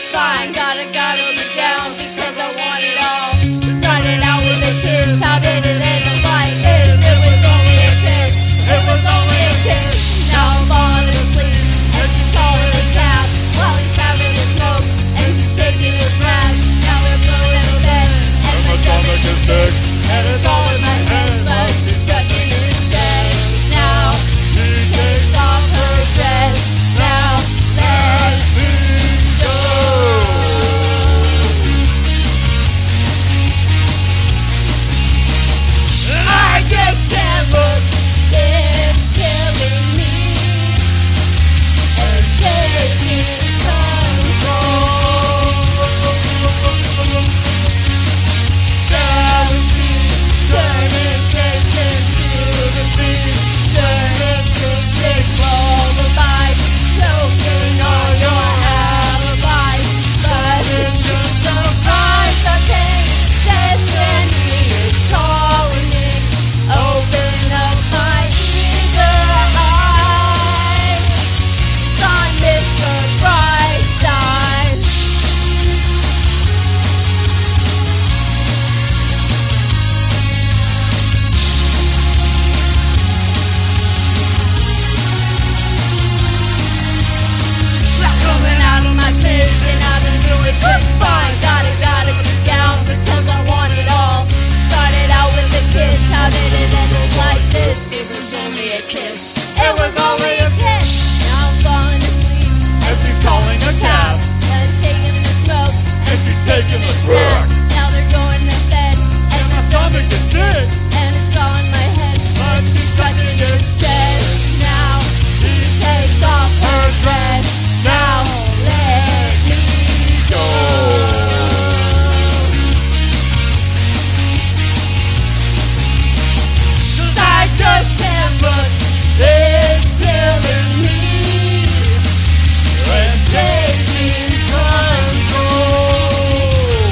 fine. Gotta be down because I want it all. Started out with a kiss, how did it end up like this? It was only a kiss, it was only a kiss. Now I'm falling asleep, and she's calling a cab while he's having a smoke, and she's taking his mask. Now we're going to bed, and my stomach is sick, and it's all in my head, but she's touching his head. Now she takes off her dress. Now let me go. I just can't look. It's killing me and taking control. Jealousy, turning things into the beat, turning to big lullaby, choking on your alibi. But it's just a price I pay. Destiny is calling me. Open up my eager eyes. On Mr. Brightside. Coming out of my cage and I've been doing just fine. Gotta get down because I want it all. Started out with a kiss, how did it end up like this? It was only a kiss. It was only a kiss. Now I'm falling asleep, And she's calling a cab, and taking the smoke, and she's taking a snack. crack. Now they're going to bed, And my stomach is sick, and it's all in my head. but she's touching his Chest. Now he takes off her dress. Now let me go. Cause I just can't look. It's killing me and taking control.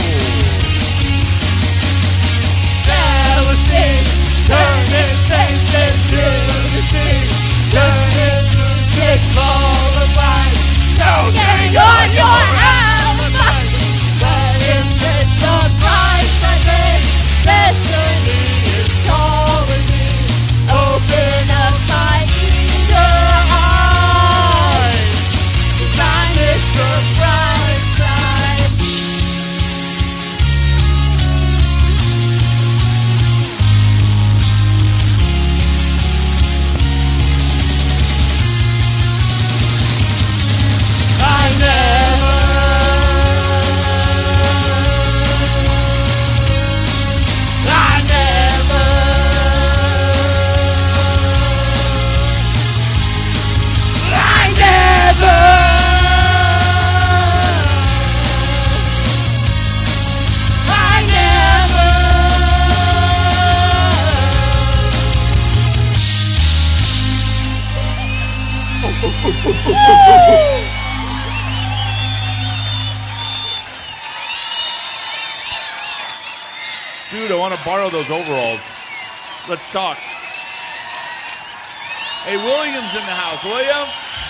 Jealousy, turning things into the sea, turning to big lullaby, choking on your alibi. But it's just a price I pay. Destiny is calling me. Open up my eager eyes. I'm Mr. Brightside. Dude, I want to borrow those overalls. Let's talk. Hey, William's in the house. William?